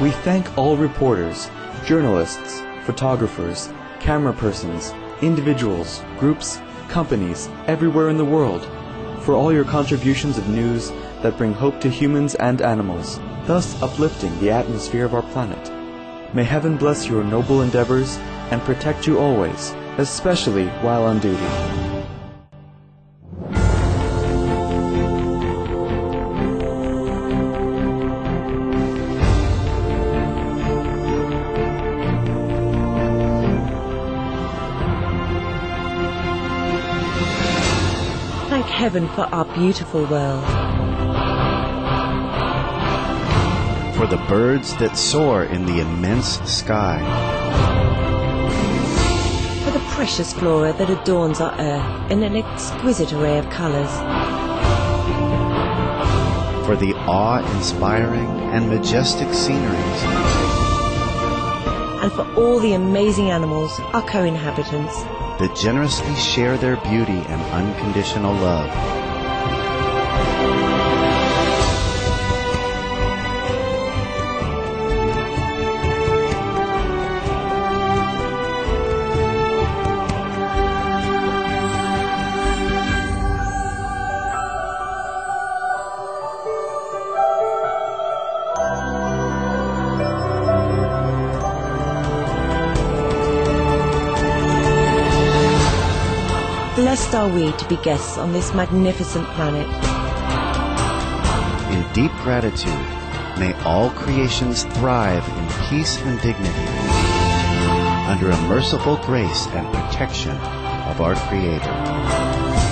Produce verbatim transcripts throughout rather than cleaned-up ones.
We thank all reporters, journalists, photographers, camera persons, individuals, groups, companies, everywhere in the world, for all your contributions of news that bring hope to humans and animals, thus uplifting the atmosphere of our planet. May heaven bless your noble endeavors and protect you always, especially while on duty. Thank heaven for our beautiful world. For the birds that soar in the immense sky. For the precious flora that adorns our earth in an exquisite array of colours. For the awe-inspiring and majestic sceneries. And for all the amazing animals, our co-inhabitants, that generously share their beauty and unconditional love. Blessed are we to be guests on this magnificent planet. In deep gratitude, may all creations thrive in peace and dignity, under a merciful grace and protection of our Creator.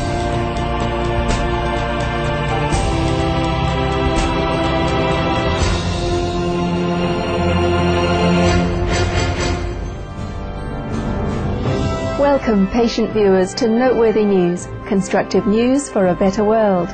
Welcome, patient viewers, to Noteworthy News, constructive news for a better world.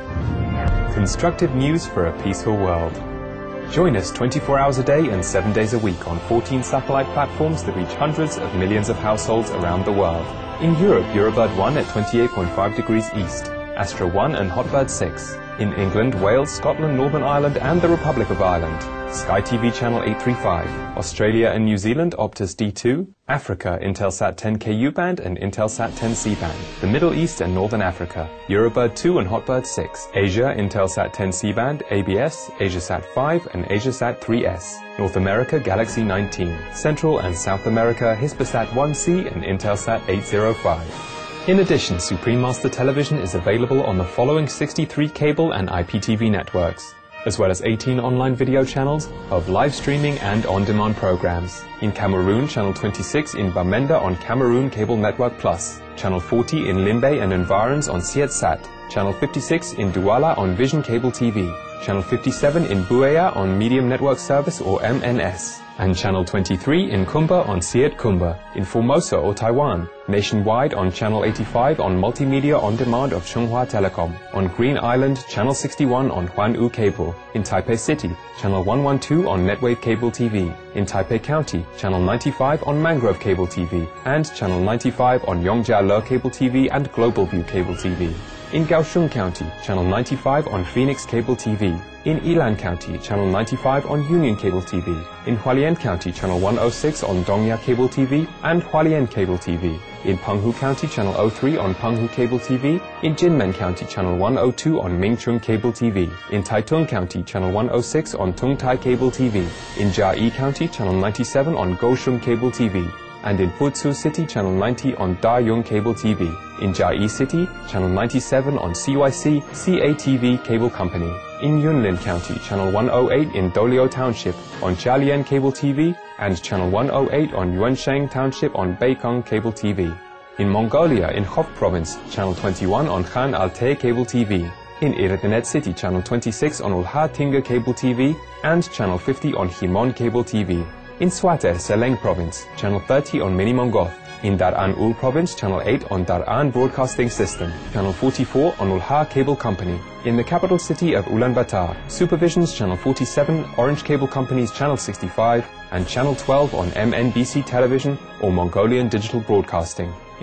Constructive news for a peaceful world. Join us twenty-four hours a day and seven days a week on fourteen satellite platforms that reach hundreds of millions of households around the world. In Europe, Eurobird one at twenty-eight point five degrees east, Astra one and Hotbird six. In England, Wales, Scotland, Northern Ireland and the Republic of Ireland, Sky T V channel eight thirty-five, Australia and New Zealand Optus D two, Africa Intelsat ten K U band and Intelsat ten C band, the Middle East and Northern Africa, Eurobird two and Hotbird six, Asia Intelsat ten C band, A B S, AsiaSat five and AsiaSat three S, North America Galaxy nineteen, Central and South America Hispasat one C and Intelsat eight oh five. In addition, Supreme Master Television is available on the following sixty-three cable and I P T V networks, as well as eighteen online video channels of live streaming and on-demand programs. In Cameroon, Channel twenty-six in Bamenda on Cameroon Cable Network Plus, Channel forty in Limbe and environs on Sietsat, Channel fifty-six in Douala on Vision Cable T V, Channel fifty-seven in Buea on Medium Network Service or M N S, and Channel twenty-three in Kumba on Siet Kumba, in Formosa or Taiwan, nationwide on Channel eighty-five on Multimedia On Demand of Chunghwa Telecom, on Green Island, Channel sixty-one on Huan-U Cable, in Taipei City, Channel one twelve on Netwave Cable T V, in Taipei County, Channel ninety-five on Mangrove Cable T V, and Channel ninety-five on Yongjia-Le Cable T V and Global View Cable T V. In Kaohsiung County, Channel ninety-five on Phoenix Cable T V. In Yilan County, Channel ninety-five on Union Cable T V. In Hualien County, Channel one oh six on Dongya Cable T V and Hualien Cable T V. In Penghu County, Channel oh three on Penghu Cable T V. In Jinmen County, Channel one oh two on Mingchun Cable T V. In Taitung County, Channel one oh six on Tungtai Cable T V. In Jiayi County, Channel ninety-seven on Kaohsiung Cable T V. And in Fuzhou City, Channel ninety on Dayong Cable T V. In Jiayi City, Channel ninety-seven on C Y C C A T V Cable Company. In Yunlin County, Channel one oh eight in Doliu Township on Jialien Cable T V, and Channel one oh eight on Yuansheng Township on Beikong Cable T V. In Mongolia, in Hof Province, Channel twenty-one on Khan Altay Cable T V. In Erdenet City, Channel twenty-six on Ulha Tinga Cable T V, and Channel fifty on Himon Cable T V. In Swater, Seleng Province, Channel thirty on Mini Mongoth. In Daran Ul Province, Channel eight on Daran Broadcasting System, Channel forty-four on Ulha Cable Company. In the capital city of Ulaanbaatar, Supervision's Channel forty-seven, Orange Cable Company's Channel sixty-five, and Channel twelve on M N B C Television or Mongolian Digital Broadcasting.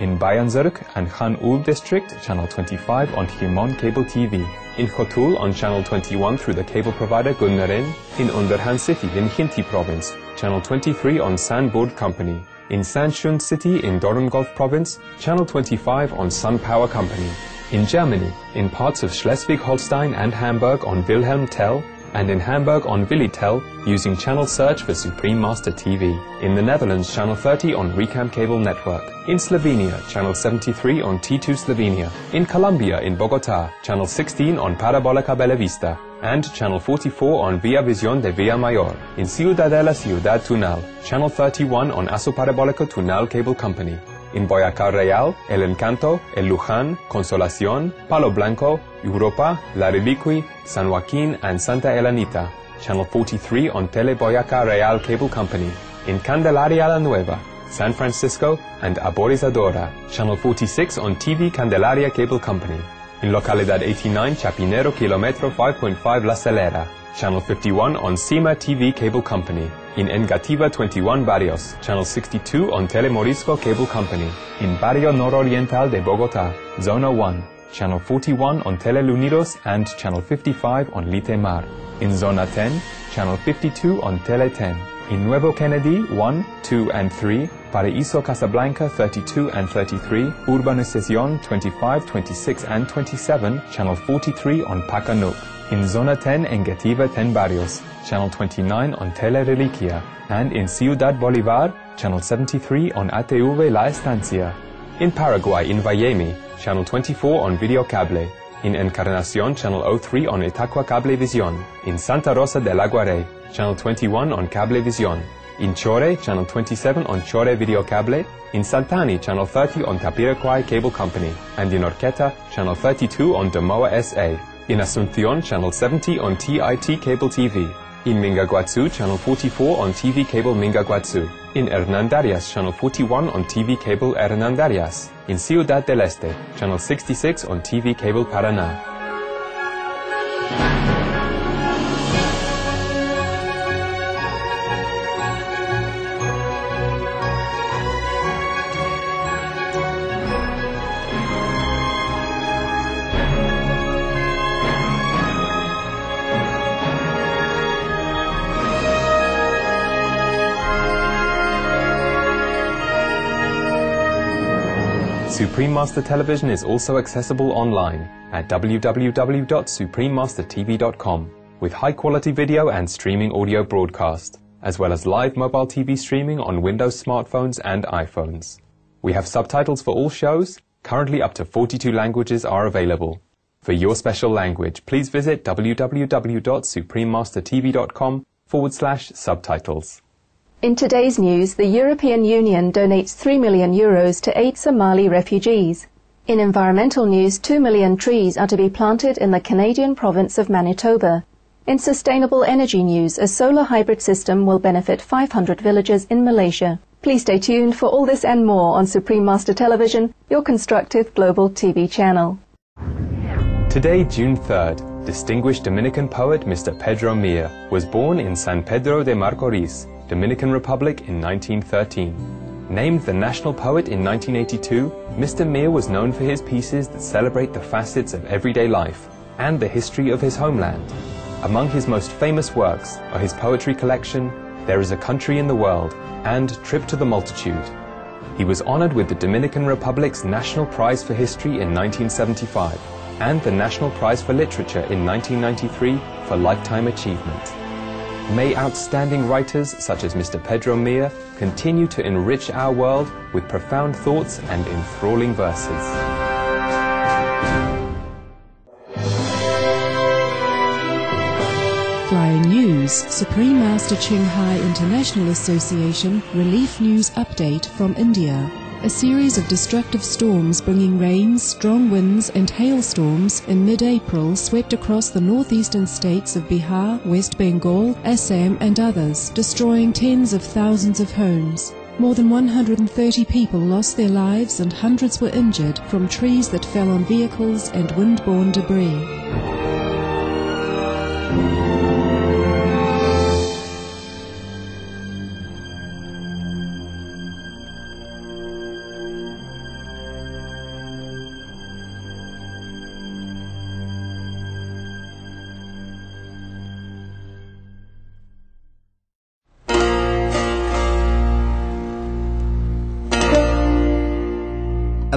In Bayanzurk and Khan Ul District, channel twenty-five on Himon Cable T V. In Khotul on channel twenty-one through the cable provider Gunnarin. In Underhan City in Khinti Province, channel twenty-three on Sanbord Company. In Sanshun City in Dorngolf Province, channel twenty-five on Sun Power Company. In Germany, in parts of Schleswig-Holstein and Hamburg on Wilhelm Tell, and in Hamburg on Willitel using channel search for Supreme Master T V. In the Netherlands, channel thirty on Recam Cable Network. In Slovenia, channel seventy-three on T two Slovenia. In Colombia, in Bogota, channel sixteen on Parabolica Bellavista. And channel forty-four on Via Visión de Villa Mayor. In Ciudadela Ciudad Tunal, channel thirty-one on Aso Parabolico Tunal Cable Company. In Boyacá Real, El Encanto, El Luján, Consolación, Palo Blanco, Europa, La Ribiqui, San Joaquín and Santa Elanita. Channel forty-three on Tele Boyacá Real Cable Company. In Candelaria La Nueva, San Francisco and Aborizadora. Channel forty-six on T V Candelaria Cable Company. In Localidad eighty-nine, Chapinero Kilometro five point five La Celera. Channel fifty-one on Cima T V Cable Company. In Engativa twenty-one Barrios, channel sixty-two on Telemorisco Cable Company. In Barrio Nororiental de Bogotá, Zona one, channel forty-one on Telelunidos and channel fifty-five on Litemar. In Zona ten, channel fifty-two on Tele ten. In Nuevo Kennedy one, two and three, Paraíso Casablanca thirty-two and thirty-three, Urbanización twenty-five, twenty-six and twenty-seven, channel forty-three on Pacanuc. In Zona ten Engativa ten Barrios, channel twenty-nine on Tele Reliquia, and in Ciudad Bolívar, channel seventy-three on A T V La Estancia. In Paraguay, in Vallemi, channel twenty-four on Videocable. In Encarnación, channel oh three on Itaqua Cablevisión. In Santa Rosa del Aguaré, channel twenty-one on Cablevisión. In Chore, channel twenty-seven on Chore Videocable. In Santani, channel thirty on Tapiraquay Cable Company. And in Orqueta, channel thirty-two on Domoa S A. In Asunción, channel seventy on T I T Cable T V. In Mingaguazu, channel forty-four on T V Cable Mingaguazu. In Hernandarias, channel forty-one on T V Cable Hernandarias. In Ciudad del Este, channel sixty-six on T V Cable Paraná. Supreme Master Television is also accessible online at w w w dot supreme master t v dot com with high-quality video and streaming audio broadcast, as well as live mobile T V streaming on Windows smartphones and iPhones. We have subtitles for all shows. Currently up to forty-two languages are available. For your special language, please visit w w w dot supreme master t v dot com forward slash subtitles. In today's news, the European Union donates three million euros to aid Somali refugees. In environmental news, two million trees are to be planted in the Canadian province of Manitoba. In sustainable energy news, a solar hybrid system will benefit five hundred villages in Malaysia. Please stay tuned for all this and more on Supreme Master Television, your constructive global T V channel. Today, June third, distinguished Dominican poet Mister Pedro Mir was born in San Pedro de Macorís, Dominican Republic in nineteen thirteen. Named the national poet in nineteen eighty-two, Mister Mir was known for his pieces that celebrate the facets of everyday life and the history of his homeland. Among his most famous works are his poetry collection, There is a Country in the World, and Trip to the Multitude. He was honored with the Dominican Republic's National Prize for History in nineteen seventy-five and the National Prize for Literature in nineteen ninety-three for lifetime achievement. May outstanding writers such as Mister Pedro Mir continue to enrich our world with profound thoughts and enthralling verses. Flying News, Supreme Master Ching Hai International Association Relief News Update from India. A series of destructive storms bringing rains, strong winds and hailstorms in mid-April swept across the northeastern states of Bihar, West Bengal, Assam and others, destroying tens of thousands of homes. More than one hundred thirty people lost their lives and hundreds were injured from trees that fell on vehicles and wind-borne debris.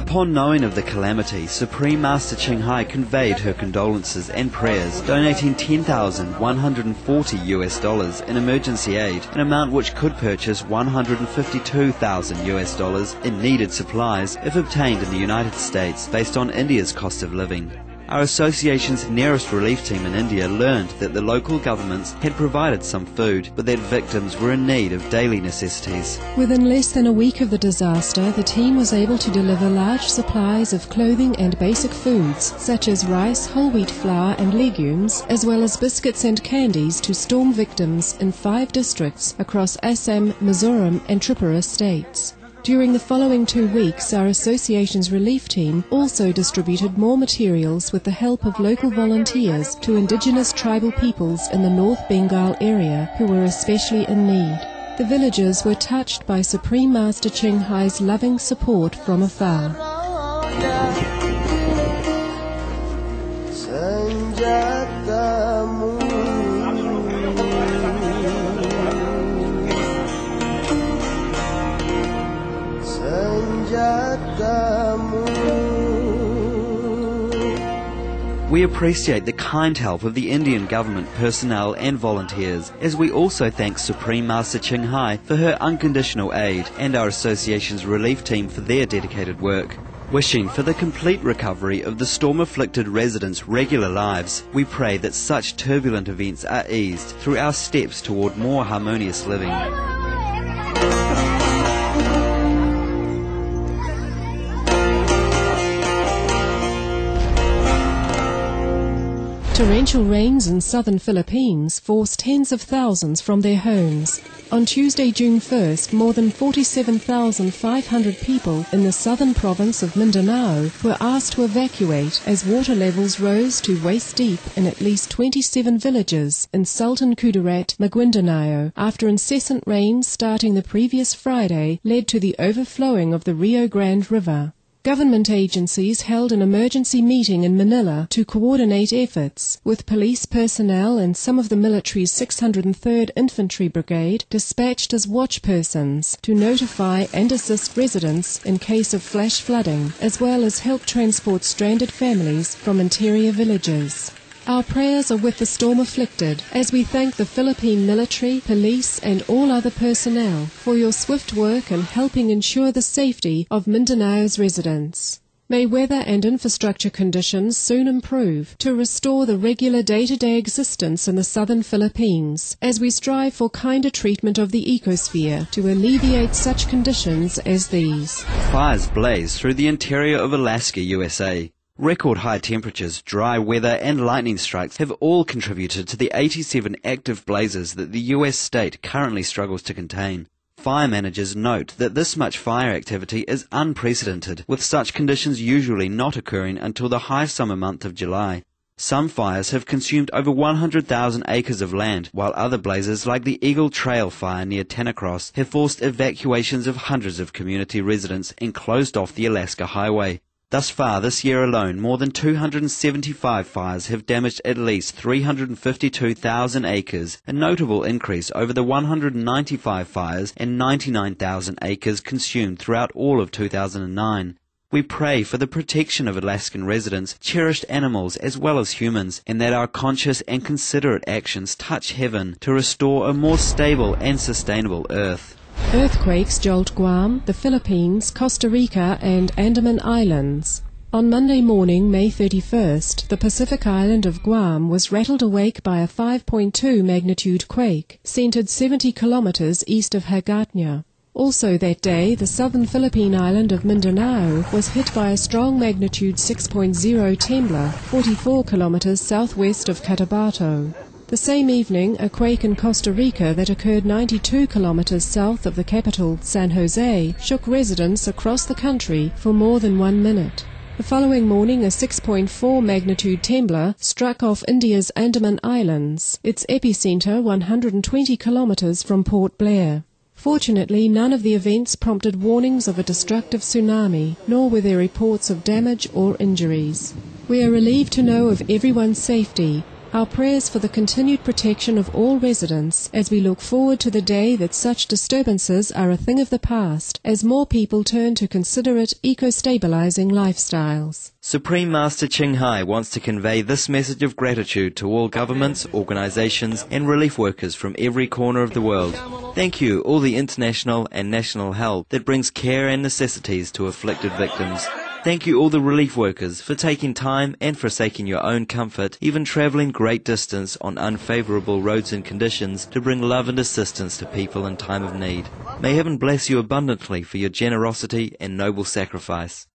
Upon knowing of the calamity, Supreme Master Ching Hai conveyed her condolences and prayers, donating ten thousand one hundred forty U S dollars in emergency aid, an amount which could purchase one hundred fifty-two thousand U S dollars in needed supplies if obtained in the United States based on India's cost of living. Our association's nearest relief team in India learned that the local governments had provided some food, but that victims were in need of daily necessities. Within less than a week of the disaster, the team was able to deliver large supplies of clothing and basic foods, such as rice, whole wheat flour and legumes, as well as biscuits and candies to storm victims in five districts across Assam, Mizoram and Tripura states. During the following two weeks, our association's relief team also distributed more materials with the help of local volunteers to indigenous tribal peoples in the North Bengal area who were especially in need. The villagers were touched by Supreme Master Ching Hai's loving support from afar. We appreciate the kind help of the Indian government personnel and volunteers, as we also thank Supreme Master Ching Hai for her unconditional aid and our association's relief team for their dedicated work. Wishing for the complete recovery of the storm-afflicted residents' regular lives, we pray that such turbulent events are eased through our steps toward more harmonious living. Torrential rains in southern Philippines forced tens of thousands from their homes. On Tuesday, June first, more than forty-seven thousand five hundred people in the southern province of Mindanao were asked to evacuate as water levels rose to waist-deep in at least twenty-seven villages in Sultan Kudarat, Maguindanao, after incessant rains starting the previous Friday led to the overflowing of the Rio Grande River. Government agencies held an emergency meeting in Manila to coordinate efforts, with police personnel and some of the military's six hundred third Infantry Brigade dispatched as watchpersons to notify and assist residents in case of flash flooding, as well as help transport stranded families from interior villages. Our prayers are with the storm afflicted, as we thank the Philippine military, police and all other personnel for your swift work in helping ensure the safety of Mindanao's residents. May weather and infrastructure conditions soon improve to restore the regular day-to-day existence in the southern Philippines, as we strive for kinder treatment of the ecosphere to alleviate such conditions as these. Fires blaze through the interior of Alaska, U S A. Record high temperatures, dry weather and lightning strikes have all contributed to the eighty-seven active blazes that the U S state currently struggles to contain. Fire managers note that this much fire activity is unprecedented, with such conditions usually not occurring until the high summer month of July. Some fires have consumed over one hundred thousand acres of land, while other blazes like the Eagle Trail fire near Tanacross have forced evacuations of hundreds of community residents and closed off the Alaska Highway. Thus far this year alone, more than two hundred seventy-five fires have damaged at least three hundred fifty-two thousand acres, a notable increase over the one hundred ninety-five fires and ninety-nine thousand acres consumed throughout all of two thousand nine. We pray for the protection of Alaskan residents, cherished animals as well as humans, and that our conscious and considerate actions touch heaven to restore a more stable and sustainable earth. Earthquakes jolt Guam, the Philippines, Costa Rica and Andaman Islands. On Monday morning, May thirty-first, the Pacific island of Guam was rattled awake by a five point two magnitude quake, centered seventy kilometers east of Hagatna. Also that day, the southern Philippine island of Mindanao was hit by a strong magnitude six point zero temblor, forty-four kilometers southwest of Cotabato. The same evening, a quake in Costa Rica that occurred ninety-two kilometers south of the capital, San Jose, shook residents across the country for more than one minute. The following morning, a six point four magnitude temblor struck off India's Andaman Islands, its epicenter one hundred twenty kilometers from Port Blair. Fortunately, none of the events prompted warnings of a destructive tsunami, nor were there reports of damage or injuries. We are relieved to know of everyone's safety. Our prayers for the continued protection of all residents as we look forward to the day that such disturbances are a thing of the past as more people turn to considerate eco-stabilizing lifestyles. Supreme Master Ching Hai wants to convey this message of gratitude to all governments, organizations and relief workers from every corner of the world. Thank you, all the international and national help that brings care and necessities to afflicted victims. Thank you all the relief workers for taking time and forsaking your own comfort, even travelling great distance on unfavourable roads and conditions to bring love and assistance to people in time of need. May heaven bless you abundantly for your generosity and noble sacrifice.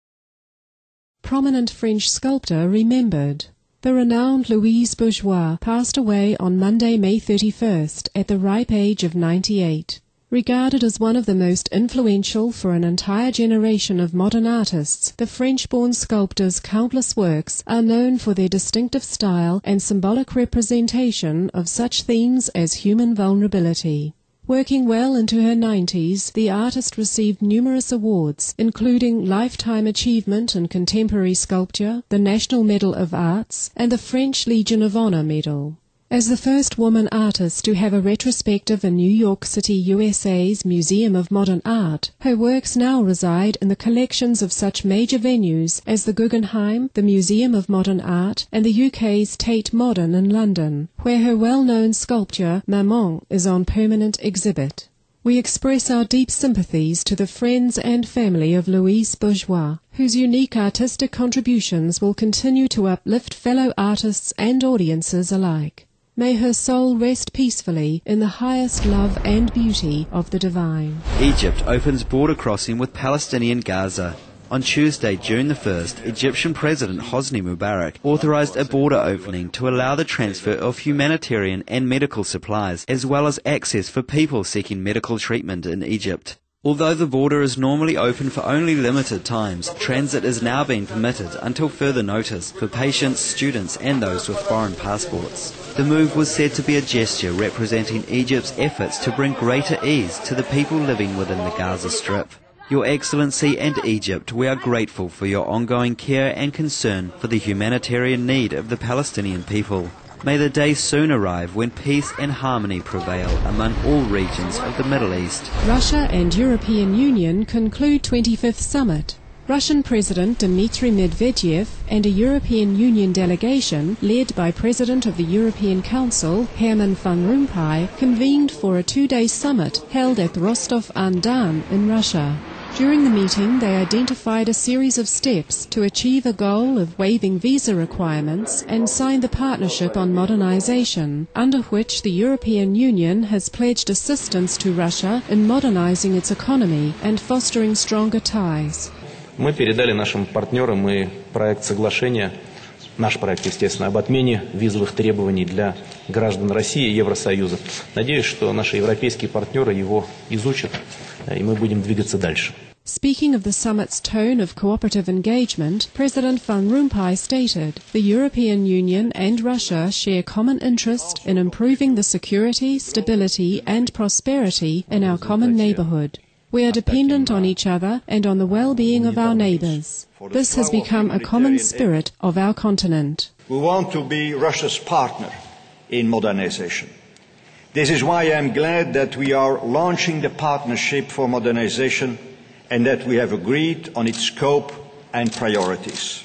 Prominent French sculptor remembered. The renowned Louise Bourgeois passed away on Monday, May thirty-first, at the ripe age of ninety-eight. Regarded as one of the most influential for an entire generation of modern artists, the French-born sculptor's countless works are known for their distinctive style and symbolic representation of such themes as human vulnerability. Working well into her nineties, the artist received numerous awards, including Lifetime Achievement in Contemporary Sculpture, the National Medal of Arts, and the French Legion of Honor Medal. As the first woman artist to have a retrospective in New York City, U S A's Museum of Modern Art, her works now reside in the collections of such major venues as the Guggenheim, the Museum of Modern Art, and the U K's Tate Modern in London, where her well-known sculpture, Maman, is on permanent exhibit. We express our deep sympathies to the friends and family of Louise Bourgeois, whose unique artistic contributions will continue to uplift fellow artists and audiences alike. May her soul rest peacefully in the highest love and beauty of the divine. Egypt opens border crossing with Palestinian Gaza. On Tuesday, June the first, Egyptian President Hosni Mubarak authorized a border opening to allow the transfer of humanitarian and medical supplies, as well as access for people seeking medical treatment in Egypt. Although the border is normally open for only limited times, transit is now being permitted until further notice for patients, students and those with foreign passports. The move was said to be a gesture representing Egypt's efforts to bring greater ease to the people living within the Gaza Strip. Your Excellency and Egypt, we are grateful for your ongoing care and concern for the humanitarian need of the Palestinian people. May the day soon arrive when peace and harmony prevail among all regions of the Middle East. Russia and European Union conclude twenty-fifth summit. Russian President Dmitry Medvedev and a European Union delegation led by President of the European Council Herman Van Rompuy convened for a two-day summit held at Rostov-on-Don in Russia. During the meeting, they identified a series of steps to achieve a goal of waiving visa requirements and signed the Partnership on Modernization, under which the European Union has pledged assistance to Russia in modernizing its economy and fostering stronger ties. Мы передали нашим партнерам и проект соглашения, наш проект, естественно, об отмене визовых требований для граждан России и Евросоюза. Надеюсь, что наши европейские партнеры его изучат, и мы будем двигаться дальше. Speaking of the summit's tone of cooperative engagement, President Van Rompuy stated, the European Union and Russia share common interest in improving the security, stability and prosperity in our common neighbourhood. We are dependent on each other and on the well-being of our neighbours. This has become a common spirit of our continent. We want to be Russia's partner in modernization. This is why I am glad that we are launching the Partnership for Modernization and that we have agreed on its scope and priorities.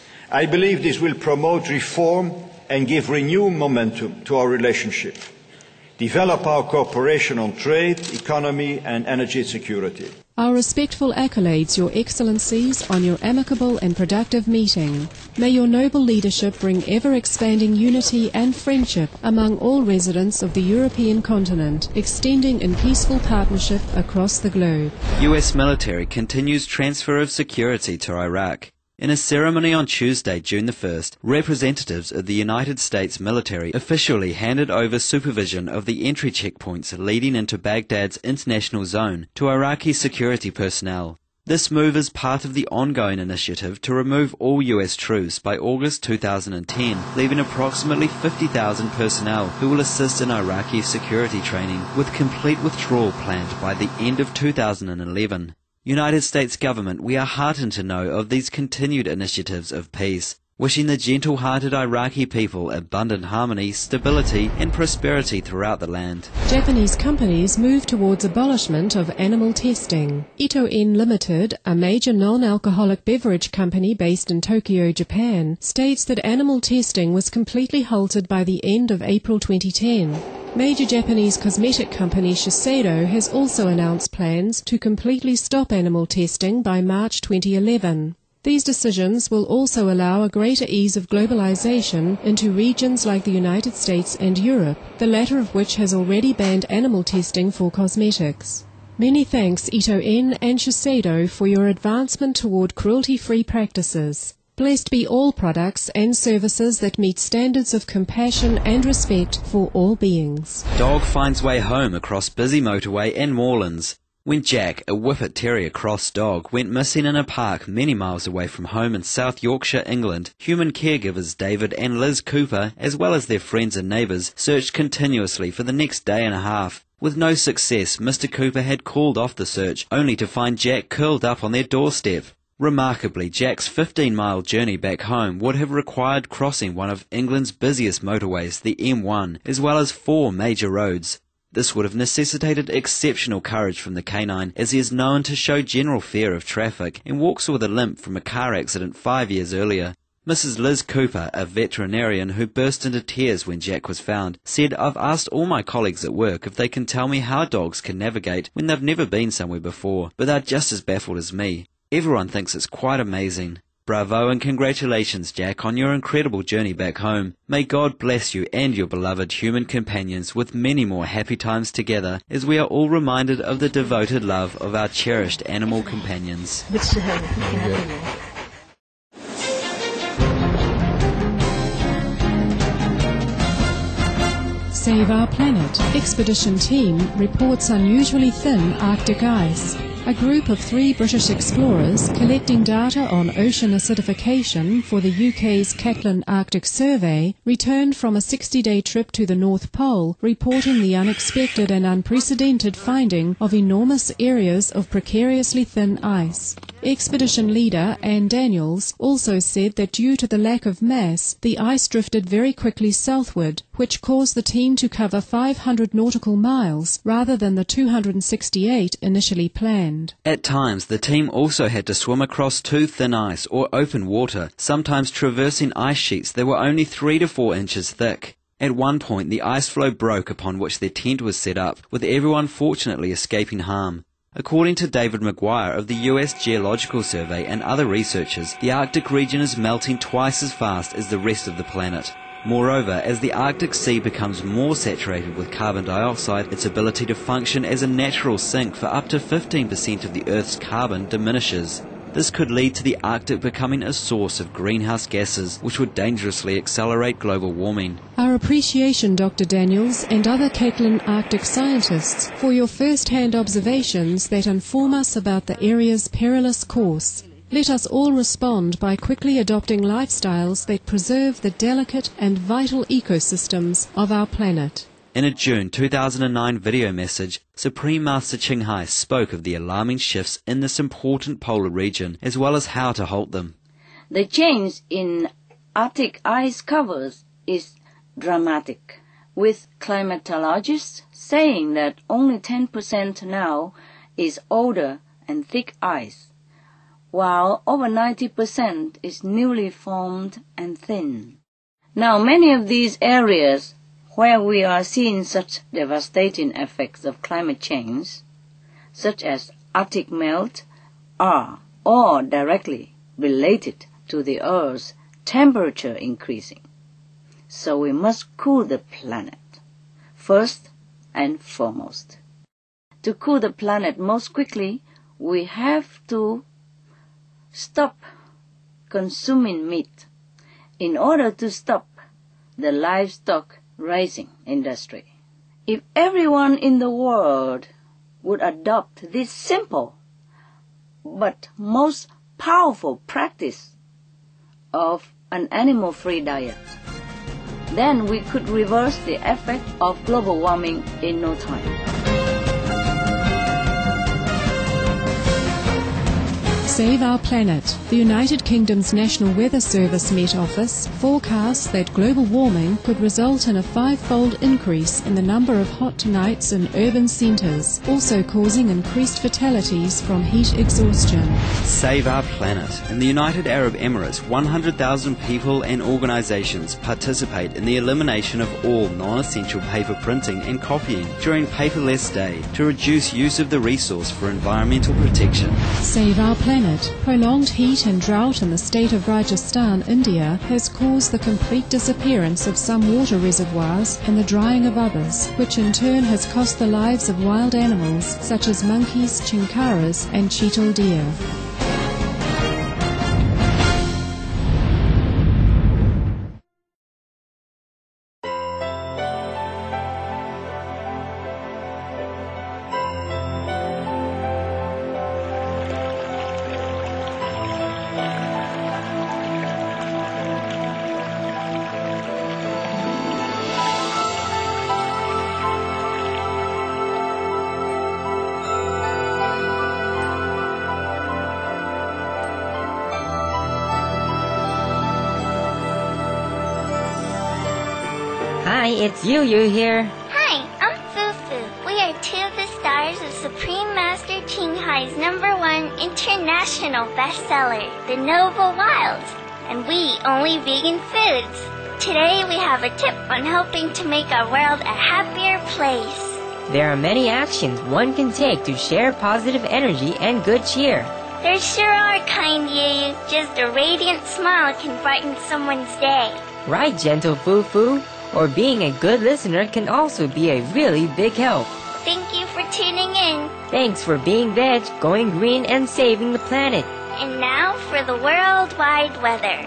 I believe this will promote reform and give renewed momentum to our relationship, develop our cooperation on trade, economy and energy security. Our respectful accolades, Your Excellencies, on your amicable and productive meeting. May your noble leadership bring ever-expanding unity and friendship among all residents of the European continent, extending in peaceful partnership across the globe. U S military continues transfer of security to Iraq. In a ceremony on Tuesday, June the first, representatives of the United States military officially handed over supervision of the entry checkpoints leading into Baghdad's international zone to Iraqi security personnel. This move is part of the ongoing initiative to remove all U S troops by August two thousand ten, leaving approximately fifty thousand personnel who will assist in Iraqi security training, with complete withdrawal planned by the end of two thousand eleven. United States government, we are heartened to know of these continued initiatives of peace. wishing the gentle-hearted Iraqi people abundant harmony, stability and prosperity throughout the land. Japanese companies move towards abolishment of animal testing. Ito-En Limited, a major non-alcoholic beverage company based in Tokyo, Japan, states that animal testing was completely halted by the end of April twenty ten. Major Japanese cosmetic company Shiseido has also announced plans to completely stop animal testing by March twenty eleven. These decisions will also allow a greater ease of globalization into regions like the United States and Europe, the latter of which has already banned animal testing for cosmetics. Many thanks Ito-En and Shiseido for your advancement toward cruelty-free practices. Blessed be all products and services that meet standards of compassion and respect for all beings. Dog finds way home across busy motorway and moorlands. When Jack, a Whippet Terrier cross dog, went missing in a park many miles away from home in South Yorkshire, England, human caregivers David and Liz Cooper, as well as their friends and neighbours, searched continuously for the next day and a half. With no success, Mister Cooper had called off the search, only to find Jack curled up on their doorstep. Remarkably, Jack's fifteen-mile journey back home would have required crossing one of England's busiest motorways, the M one, as well as four major roads. This would have necessitated exceptional courage from the canine, as he is known to show general fear of traffic and walks with a limp from a car accident five years earlier. Missus Liz Cooper, a veterinarian who burst into tears when Jack was found, said, "I've asked all my colleagues at work if they can tell me how dogs can navigate when they've never been somewhere before, but they're just as baffled as me. Everyone thinks it's quite amazing. Bravo and congratulations, Jack, on your incredible journey back home. May God bless you and your beloved human companions with many more happy times together, as we are all reminded of the devoted love of our cherished animal companions." Save Our Planet. Expedition team reports unusually thin Arctic ice. A group of three British explorers collecting data on ocean acidification for the U K's Catlin Arctic Survey returned from a sixty-day trip to the North Pole, reporting the unexpected and unprecedented finding of enormous areas of precariously thin ice. Expedition leader Anne Daniels also said that due to the lack of mass, the ice drifted very quickly southward, which caused the team to cover five hundred nautical miles rather than the two hundred sixty-eight initially planned. At times, the team also had to swim across too thin ice or open water, sometimes traversing ice sheets that were only three to four inches thick. At one point, the ice floe broke upon which their tent was set up, with everyone fortunately escaping harm. According to David Maguire of the U S Geological Survey and other researchers, the Arctic region is melting twice as fast as the rest of the planet. Moreover, as the Arctic Sea becomes more saturated with carbon dioxide, its ability to function as a natural sink for up to fifteen percent of the Earth's carbon diminishes. This could lead to the Arctic becoming a source of greenhouse gases, which would dangerously accelerate global warming. Our appreciation, Doctor Daniels and other Catlin Arctic scientists, for your first-hand observations that inform us about the area's perilous course. Let us all respond by quickly adopting lifestyles that preserve the delicate and vital ecosystems of our planet. In a June two thousand nine video message, Supreme Master Ching Hai spoke of the alarming shifts in this important polar region, as well as how to halt them. The change in Arctic ice covers is dramatic, with climatologists saying that only ten percent now is older and thick ice, while over ninety percent is newly formed and thin. Now, many of these areas where we are seeing such devastating effects of climate change, such as Arctic melt, are all directly related to the Earth's temperature increasing. So we must cool the planet, first and foremost. To cool the planet most quickly, we have to stop consuming meat in order to stop the livestock raising industry. If everyone in the world would adopt this simple but most powerful practice of an animal-free diet, then we could reverse the effect of global warming in no time. Save Our Planet. The United Kingdom's National Weather Service Met Office forecasts that global warming could result in a five-fold increase in the number of hot nights in urban centres, also causing increased fatalities from heat exhaustion. Save Our Planet. In the United Arab Emirates, one hundred thousand people and organisations participate in the elimination of all non-essential paper printing and copying during Paperless Day to reduce use of the resource for environmental protection. Save Our Planet. Prolonged heat and drought in the state of Rajasthan, India, has caused the complete disappearance of some water reservoirs and the drying of others, which in turn has cost the lives of wild animals such as monkeys, chinkaras and cheetal deer. Hi, it's Yu Yu here. Hi, I'm Fufu. We are two of the stars of Supreme Master Ching Hai's number one international bestseller, The Noble Wilds, and we only vegan foods. Today we have a tip on helping to make our world a happier place. There are many actions one can take to share positive energy and good cheer. There sure are, kind Yu. Just a radiant smile can brighten someone's day. Right, gentle Fufu. Or being a good listener can also be a really big help. Thank you for tuning in. Thanks for being veg, going green, and saving the planet. And now for the worldwide weather.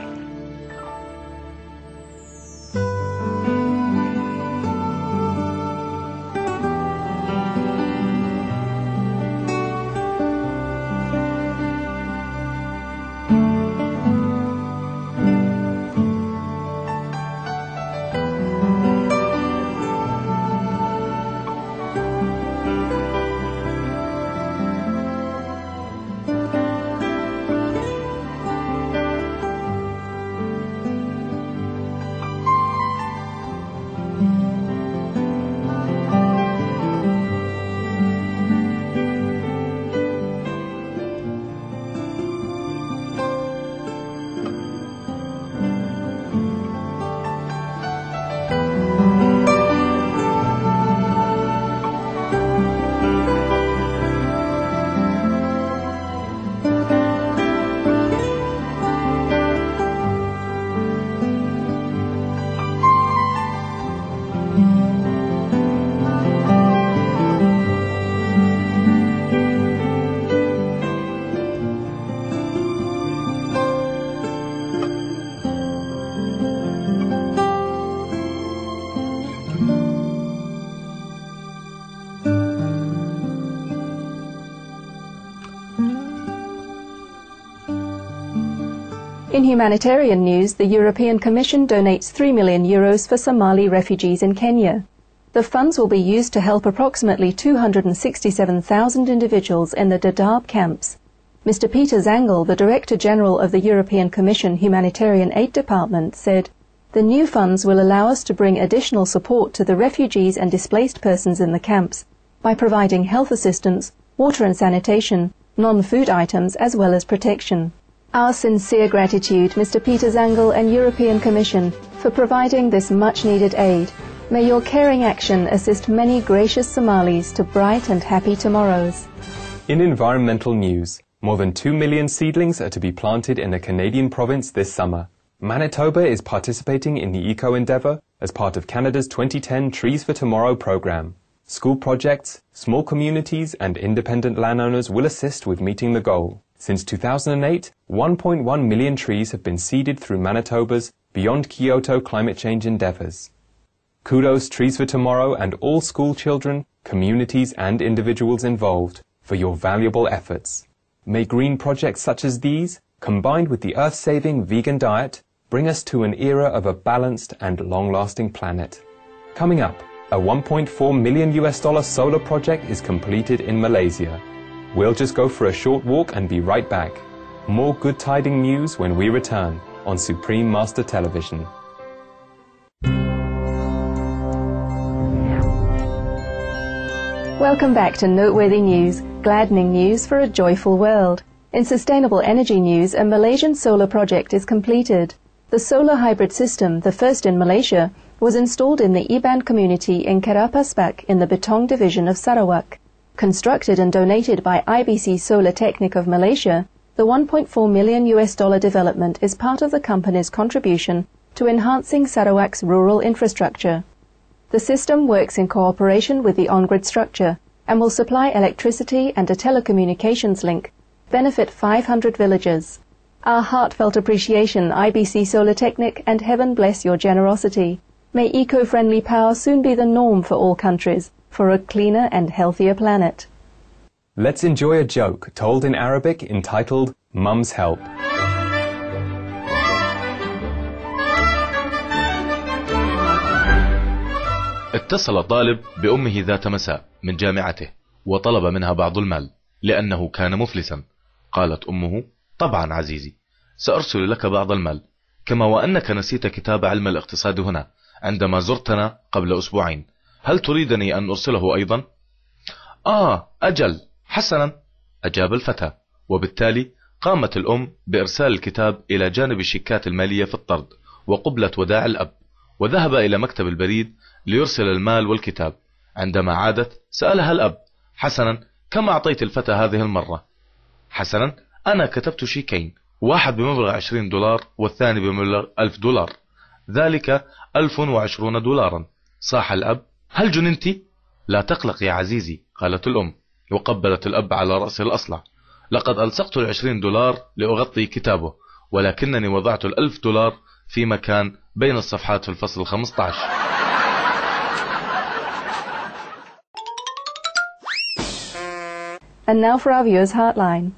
In humanitarian news, the European Commission donates three million euros for Somali refugees in Kenya. The funds will be used to help approximately two hundred sixty-seven thousand individuals in the Dadaab camps. Mister Peter Zangel, the Director General of the European Commission Humanitarian Aid Department, said, "The new funds will allow us to bring additional support to the refugees and displaced persons in the camps by providing health assistance, water and sanitation, non-food items, as well as protection." Our sincere gratitude, Mister Peter Zangel and European Commission, for providing this much-needed aid. May your caring action assist many gracious Somalis to bright and happy tomorrows. In environmental news, more than two million seedlings are to be planted in a Canadian province this summer. Manitoba is participating in the eco-endeavour as part of Canada's twenty ten Trees for Tomorrow program. School projects, small communities and independent landowners will assist with meeting the goal. Since two thousand eight, one point one million trees have been seeded through Manitoba's Beyond Kyoto climate change endeavours. Kudos Trees for Tomorrow and all school children, communities and individuals involved for your valuable efforts. May green projects such as these, combined with the earth-saving vegan diet, bring us to an era of a balanced and long-lasting planet. Coming up, a one point four million U S dollar solar project is completed in Malaysia. We'll just go for a short walk and be right back. More good tiding news when we return on Supreme Master Television. Welcome back to Noteworthy News, gladdening news for a joyful world. In sustainable energy news, a Malaysian solar project is completed. The solar hybrid system, the first in Malaysia, was installed in the Iban community in Kerapaspak in the Betong division of Sarawak. Constructed and donated by I B C Solar Technic of Malaysia, the one point four million U S dollar development is part of the company's contribution to enhancing Sarawak's rural infrastructure. The system works in cooperation with the on-grid structure and will supply electricity and a telecommunications link, benefit five hundred villages. Our heartfelt appreciation, I B C Solar Technic, and heaven bless your generosity. May eco-friendly power soon be the norm for all countries, for a cleaner and healthier planet. Let's enjoy a joke told in Arabic entitled Mum's Help. اتصل طالب بأمه ذات مساء من جامعته وطلب منها بعض المال لأنه كان مفلسا. قالت أمه: طبعا عزيزي، سأرسل لك بعض المال، كما وأنك نسيت كتاب علم الاقتصاد هنا عندما زرتنا قبل أسبوعين. هل تريدني أن أرسله أيضا؟ آه أجل، حسنا، أجاب الفتى. وبالتالي قامت الأم بإرسال الكتاب إلى جانب الشيكات المالية في الطرد وقبلة وداع الأب، وذهب إلى مكتب البريد ليرسل المال والكتاب. عندما عادت سألها الأب: حسنا، كم أعطيت الفتى هذه المرة؟ حسنا، أنا كتبت شيكين، واحد بمبلغ عشرين دولار والثاني بمبلغ ألف دولار، ذلك ألف وعشرون دولارا. صاح الأب: هل جننتي؟ لا تقلق يا عزيزي، قالت الأم، وقبلت الأب على رأسه الأصلع. لقد ألصقت العشرين دولار لأغطي كتابه، ولكنني وضعت الألف دولار في مكان بين الصفحات في الفصل خمسة عشر. And now for our viewers' Heartline.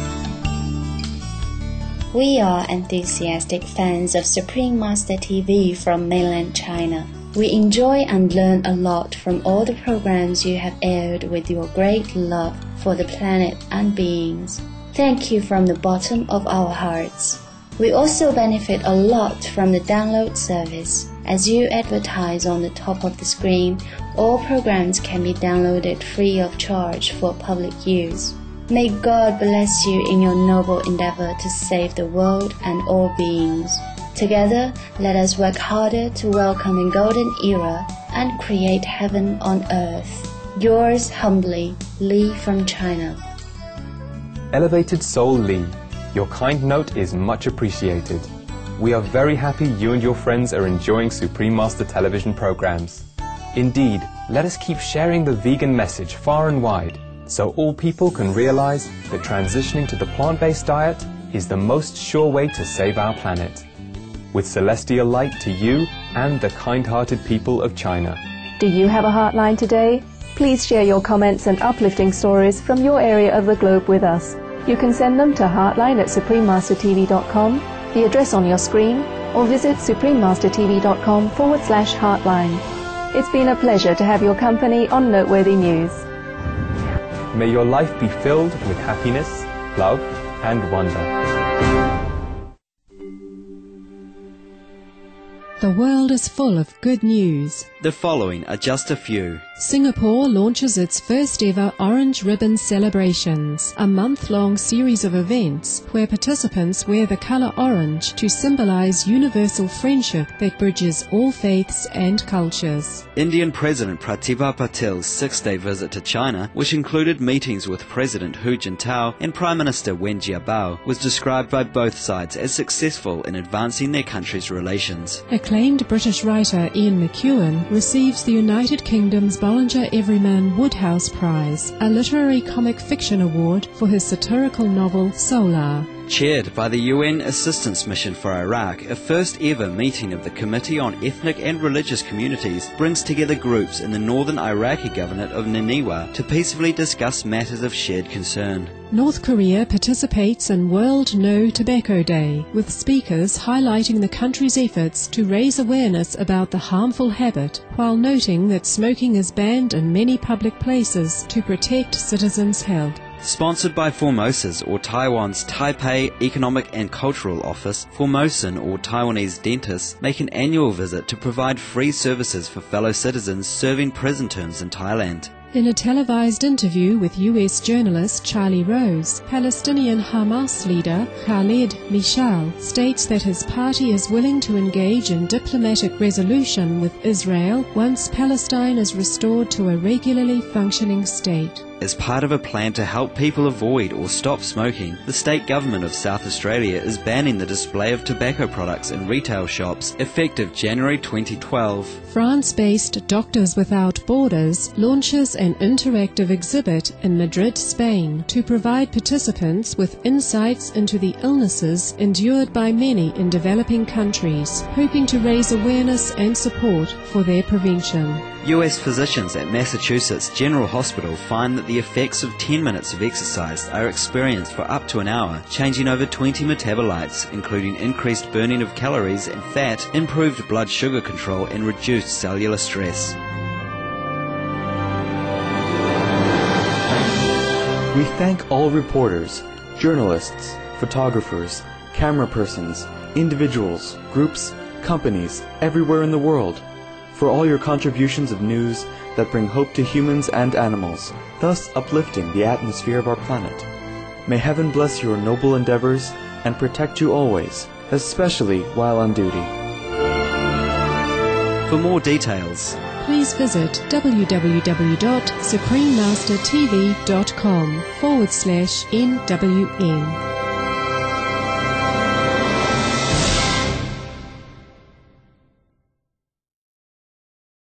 We are enthusiastic fans of Supreme Master T V from mainland China. We enjoy and learn a lot from all the programs you have aired with your great love for the planet and beings. Thank you from the bottom of our hearts. We also benefit a lot from the download service. As you advertise on the top of the screen, all programs can be downloaded free of charge for public use. May God bless you in your noble endeavor to save the world and all beings. Together, let us work harder to welcome a golden era and create heaven on earth. Yours humbly, Lee from China. Elevated Soul Lee, your kind note is much appreciated. We are very happy you and your friends are enjoying Supreme Master television programs. Indeed, let us keep sharing the vegan message far and wide, so all people can realize that transitioning to the plant-based diet is the most sure way to save our planet. With celestial light to you and the kind-hearted people of China. Do you have a Heartline today? Please share your comments and uplifting stories from your area of the globe with us. You can send them to heartline at supreme master t v dot com, the address on your screen, or visit supreme master t v dot com forward slash heartline. It's been a pleasure to have your company on Noteworthy News. May your life be filled with happiness, love, and wonder. The world is full of good news. The following are just a few. Singapore launches its first ever Orange Ribbon Celebrations, a month-long series of events where participants wear the colour orange to symbolize universal friendship that bridges all faiths and cultures. Indian President Pratibha Patel's six-day visit to China, which included meetings with President Hu Jintao and Prime Minister Wen Jiabao, was described by both sides as successful in advancing their countries' relations. Acclaimed British writer Ian McEwan receives the United Kingdom's Bollinger Everyman Woodhouse Prize, a literary comic fiction award for his satirical novel Solar. Chaired by the U N Assistance Mission for Iraq, a first ever meeting of the Committee on Ethnic and Religious Communities brings together groups in the northern Iraqi governorate of Nineveh to peacefully discuss matters of shared concern. North Korea participates in World No Tobacco Day, with speakers highlighting the country's efforts to raise awareness about the harmful habit, while noting that smoking is banned in many public places to protect citizens' health. Sponsored by Formosa's or Taiwan's Taipei Economic and Cultural Office, Formosan or Taiwanese dentists make an annual visit to provide free services for fellow citizens serving prison terms in Thailand. In a televised interview with U S journalist Charlie Rose, Palestinian Hamas leader Khalid Mishal states that his party is willing to engage in diplomatic resolution with Israel once Palestine is restored to a regularly functioning state. As part of a plan to help people avoid or stop smoking, the state government of South Australia is banning the display of tobacco products in retail shops effective January twenty twelve. France-based Doctors Without Borders launches an interactive exhibit in Madrid, Spain, to provide participants with insights into the illnesses endured by many in developing countries, hoping to raise awareness and support for their prevention. U S physicians at Massachusetts General Hospital find that the effects of ten minutes of exercise are experienced for up to an hour, changing over twenty metabolites, including increased burning of calories and fat, improved blood sugar control, and reduced cellular stress. We thank all reporters, journalists, photographers, camera persons, individuals, groups, companies, everywhere in the world, for all your contributions of news that bring hope to humans and animals, thus uplifting the atmosphere of our planet. May heaven bless your noble endeavors and protect you always, especially while on duty. For more details, please visit w w w dot supreme master t v dot com forward slash N W N.